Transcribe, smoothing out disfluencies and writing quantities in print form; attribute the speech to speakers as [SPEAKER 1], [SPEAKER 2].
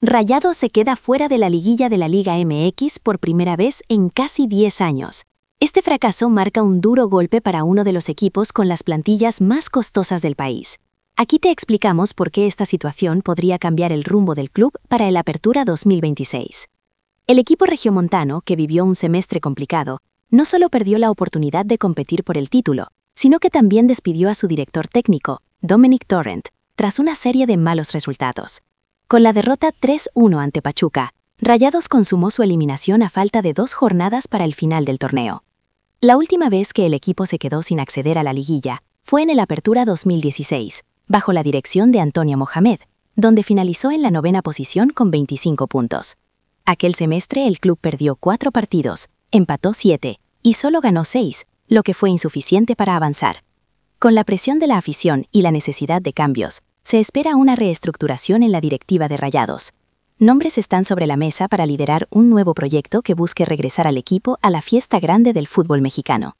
[SPEAKER 1] Rayados se queda fuera de la liguilla de la Liga MX por primera vez en casi 10 años. Este fracaso marca un duro golpe para uno de los equipos con las plantillas más costosas del país. Aquí te explicamos por qué esta situación podría cambiar el rumbo del club para el Apertura 2026. El equipo regiomontano, que vivió un semestre complicado, no solo perdió la oportunidad de competir por el título, sino que también despidió a su director técnico, Dominic Torrent, tras una serie de malos resultados. Con la derrota 3-1 ante Pachuca, Rayados consumó su eliminación a falta de 2 jornadas para el final del torneo. La última vez que el equipo se quedó sin acceder a la liguilla fue en el Apertura 2016, bajo la dirección de Antonio Mohamed, donde finalizó en la 9ª posición con 25 puntos. Aquel semestre el club perdió 4 partidos, empató 7 y solo ganó 6, lo que fue insuficiente para avanzar. Con la presión de la afición y la necesidad de cambios, se espera una reestructuración en la directiva de Rayados. Nombres están sobre la mesa para liderar un nuevo proyecto que busque regresar al equipo a la fiesta grande del fútbol mexicano.